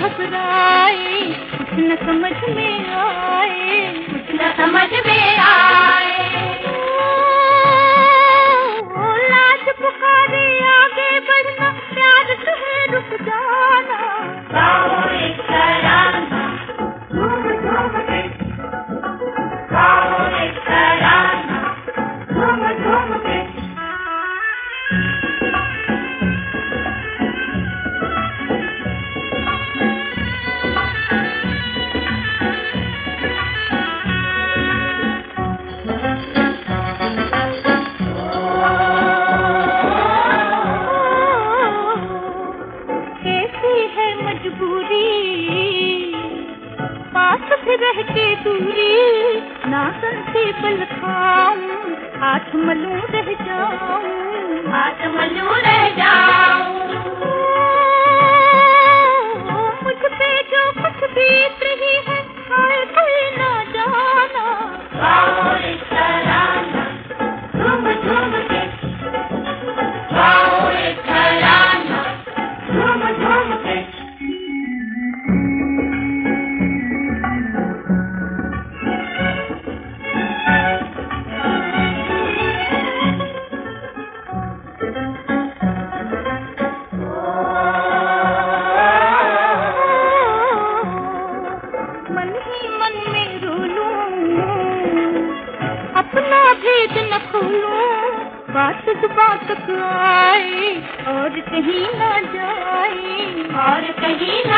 घबराए, कुछ न समझ में आए, कुछ न समझ में आए। ओ लाज पुकारे आगे बढ़ना, प्यार कहे रुक जाना। गाओ एक तराना, झूम झूम के, गाओ एक तराना, झूम झूम के। पास भी रह के दूरी, ना संसे पल खाऊं, हाथ मलूं रह जाऊं, हाथ मलूं रह जाऊं। मुझ पे जो कुछ बीत रही है, आए कोई ना जाना। गाओ एक तराना, झूम झूम के, गाओ एक तराना, झूम झूम के। मन ही मन में रो लूं, अपना भेद न खोलूं, बात जुबान तक आए और कहीं ना जाए, और कहीं